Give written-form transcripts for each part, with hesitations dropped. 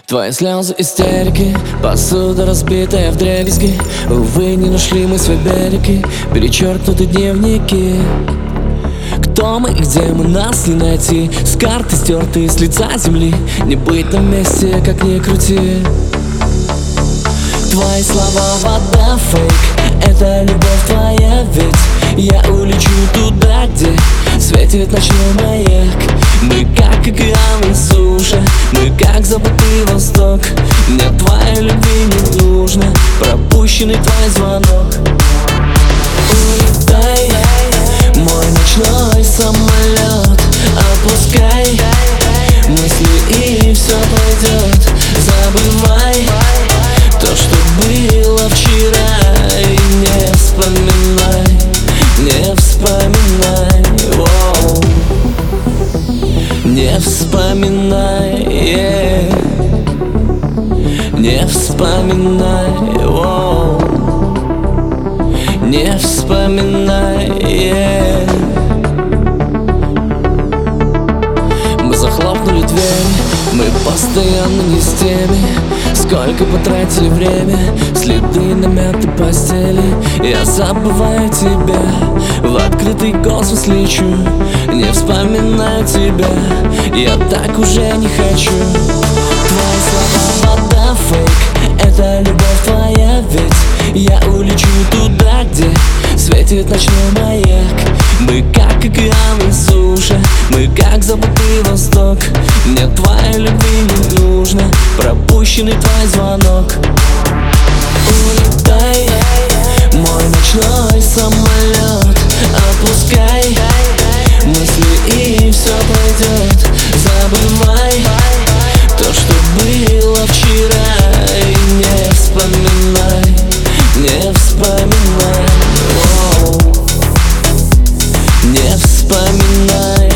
Твои слезы истерики, посуда разбитая вдребезги. Увы, не нашли мы свой берег, перечеркнуты дневники. Кто мы и где мы, нас не найти. С карты стерты с лица земли. Не быть на месте, как ни крути. Твои слова вода фейк, это любовь твоя ведь. Я улечу туда, где светит ночной маяк. Мы как океан и суша, мы как забытый восток. Мне твоей любви не нужно, пропущенный твой звонок. Улетай, мой ночной самолет, отпускай мысли и все пройдет. Забывай то, что было вчера, и не вспоминай, не вспоминай, воу. Не вспоминай, не вспоминай, воу. Не вспоминай, Мы захлопнули дверь, мы постоянно не с теми. Сколько потратили время, следы на мятой постели. Я забываю тебя, в открытый космос лечу. Не вспоминаю тебя, я так уже не хочу. Твои слова вода фейк, это любовь твоя ведь. Я улечу туда, где светит ночной маяк. Мы как океан и суша, мы как забытый восток. Мне твоей любви не нужно, пропущенный твой звонок. Улетай, мой ночной самолет, отпускай мысли и все пройдет. Забывай то, что было вчера, и не вспоминай, не вспоминай, воу. Не вспоминай,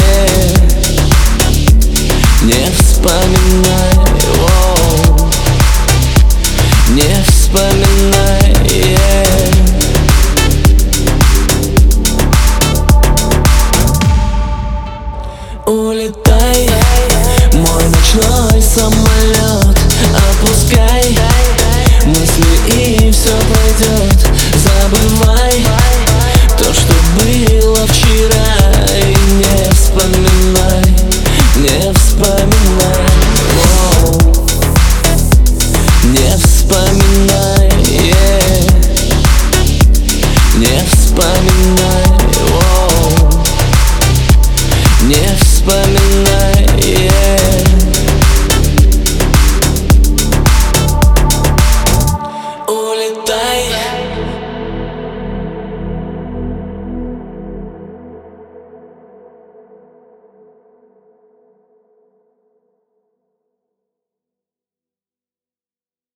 не вспоминай, воу. Не вспоминай, Улетай, мой ночной самолет, отпускай мысли и все пройдет. Забывай то, что было вчера, и не вспоминай, не вспоминай.